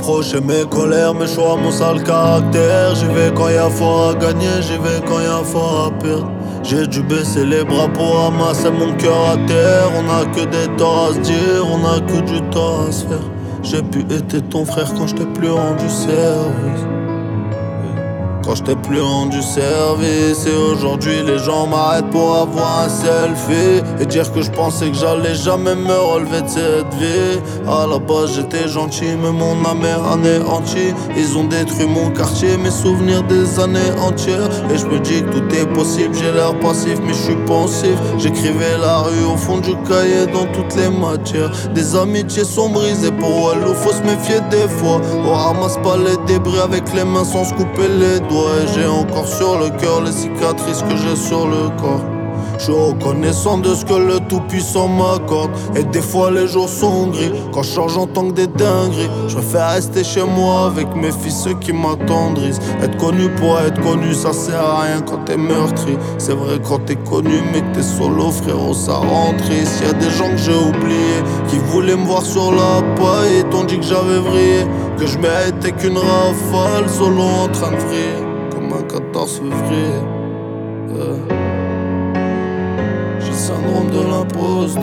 reprocher mes colères, mes choix, mon sale caractère. J'y vais quand y'a fort à gagner, j'y vais quand y'a fort à perdre. J'ai dû baisser les bras pour ramasser mon cœur à terre. On a que des torts à se dire, on a que du tort à se faire. J'ai pu être ton frère quand je t'ai plus rendu service. Quand je t'ai plus rendu service. Et aujourd'hui les gens m'arrêtent pour avoir un selfie et dire que je pensais que j'allais jamais me relever de cette vie. À la base j'étais gentil mais mon âme est anéantie. Ils ont détruit mon quartier, mes souvenirs des années entières. Et je me dis que tout est possible, j'ai l'air passif mais je suis pensif. J'écrivais la rue au fond du cahier dans toutes les matières. Des amitiés sont brisées pour elle, faut se méfier des fois. On ramasse pas les débris avec les mains sans se couper les doigts. Et j'ai encore sur le cœur les cicatrices que j'ai sur le corps. Je suis reconnaissant de ce que le Tout-Puissant m'accorde. Et des fois les jours sont gris, quand je sors j'entends que des dingueries. Je préfère rester chez moi avec mes fils, ceux qui m'attendrissent. Être connu pour être connu, ça sert à rien quand t'es meurtri. C'est vrai quand t'es connu mais que t'es solo, frérot, ça rend triste. Y'a des gens que j'ai oubliés, qui voulaient me voir sur la paille. Et t'ont dit que j'avais vrillé, que je méritais qu'une rafale. Solo en train de vriller, comme un 14 février. J'ai le syndrome de l'imposteur.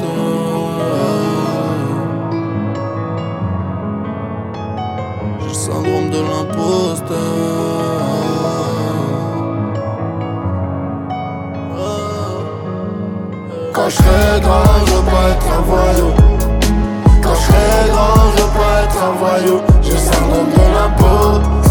J'ai le syndrome de l'imposteur. Quand je serai grand, je veux pas être un voyou. Quand je serai grand, je veux pas être un voyou. J'ai le syndrome de l'imposteur.